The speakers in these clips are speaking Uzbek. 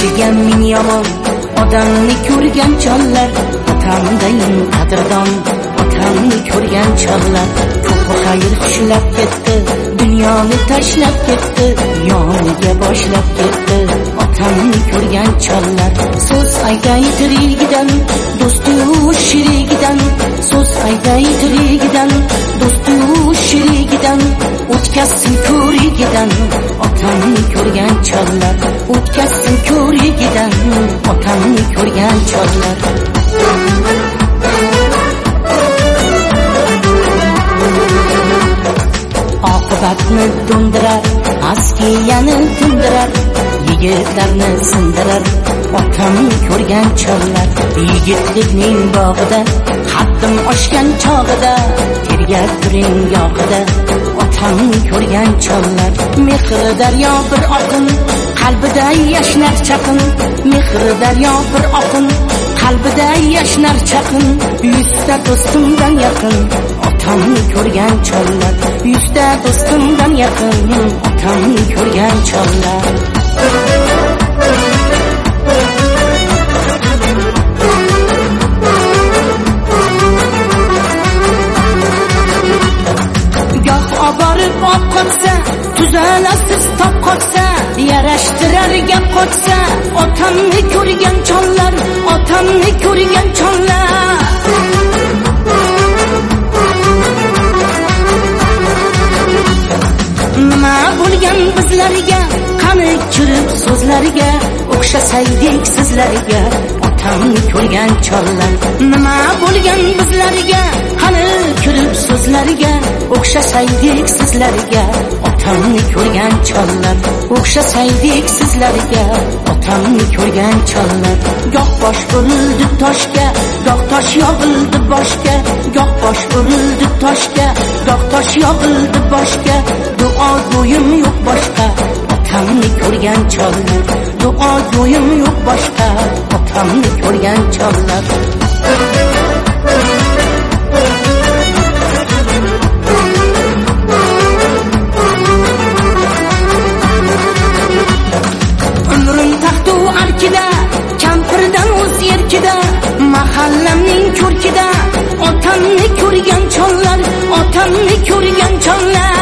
Yaxshiga ming yomon odamni ko'rgan chollar, otamdayin qadrdon otamni ko'rgan chollar. Ko'pi xayr xushlab ketdi, dunyoni tashlab ketdi, yoniga boshlab ketdi otamni ko'rgan chollar. So'z aytay tirigidan, do'sti shirigidan, so'z aytay tirigidan, do'sti shirigidan, o'tkazsin ko'rigidan otamni ko'rgan chollar, o'tkazsin ko'rigidan otamni ko'rgan chollar. Oqibatni to'ndirar, askiyani tindirar, yigitlarni sindirar otamni ko'rgan chollar. Yigitlikning bog'ida haddim oshgan chog'ida, tergab turing yog'ida otamni ko'rgan chollar. Mehr daryo bir oqin, qalbida yashnar chaqin, mehr daryo bir oqin, qalbida yashnar chaqin. 100 ta do'stimdan yaqin otamni ko'rgan chollar, 100 ta do'stimdan yaqin otamni ko'rgan chollar. Goh oborib ot qo'ysa, tuzalasiz top qo'ysa, yarashtirar gap qo'ysa otamni ko'rgan chollar, otamni ko'rgan chollar. Nima bo'lgan bizlarga, qani kirib so'zlariga, o'xshasaydik sizlarga otamni ko'rgan chollar. Nima bo'lgan bizlarga, qani kirib so'zlariga, o'xshasaydik sizlarga otamni ko'rgan chollar, o'xshasaydik sizlarga otamni ko'rgan chollar. Goh bosh urildi toshga, goh tosh yog'ildi boshga, goh bosh urildi toshga, goh tosh yog'ildi boshga. Duo go'yim yo'q boshqa otamni ko'rgan chollar, duo go'yim yo'q boshqa otamni ko'rgan chollar. Umrim taxtu arkida, kampirdan o'z yerkida, mahallamning ko'rkida otamni ko'rgan chollar, otamni ko'rgan chollar.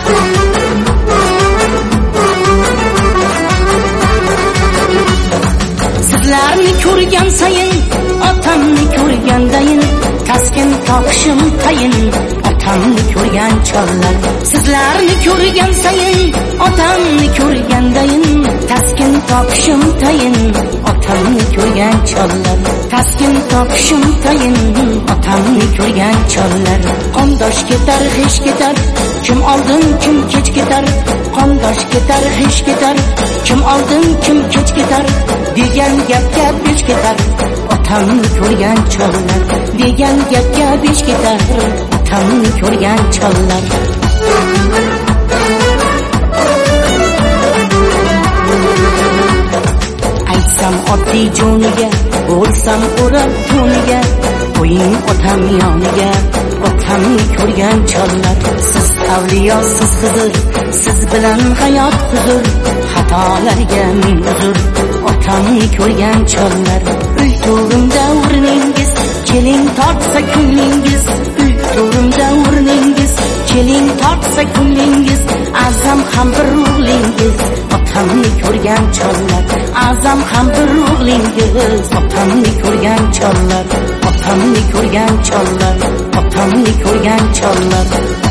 Sizlarni ko'rgan sayin, otamni ko'rgandayin, taskin topishim tayin otamni ko'rgan chollar. Sizlarni ko'rgan sayin, otamni ko'rgandayin, taskin topishim tayin otamni ko'rgan chollar, taskin topishim tayin otamni ko'rgan chollar. Qondosh ketar, g'ish ketar, kim oldin kim kech ketar, qondosh ketar, g'ish ketar, kim oldin kim kech ketar degan gapga besh ketar otamni ko'rgan chollar, degan gapga besh ketar otamni ko'rgan chollar. Aytsam oddiy joniga, o'lsam o'rab to'niga, qo'ying otam yoniga otamni ko'rgan chollar. Siz avliyo, siz Xizr, siz bilan hayot huzur, xatolarga ming uzr otamni ko'rgan chollar. Uy to'rimda o'rningiz, keling tortsa ko'nglingiz, uy to'rimda o'rningiz, keling tortsa ko'nglingiz. Azam ham bir o'g'lingiz otamni ko'rgan chollar, azam ham bir o'g'lingiz otamni ko'rgan chollar, otamni ko'rgan chollar, otamni ko'rgan chollar.